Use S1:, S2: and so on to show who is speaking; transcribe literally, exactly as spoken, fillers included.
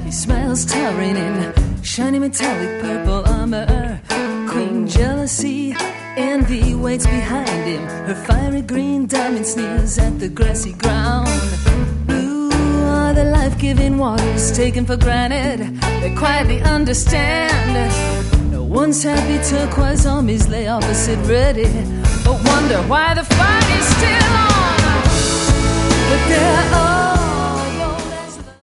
S1: He smiles towering in shiny metallic purple armor. Queen jealousy, envy waits behind him. Her fiery green diamond sneers at the grassy ground. Blue are the life-giving waters taken for granted. They quietly understand. No one's happy turquoise armies lay opposite ready, but wonder why the fight is still on. But there are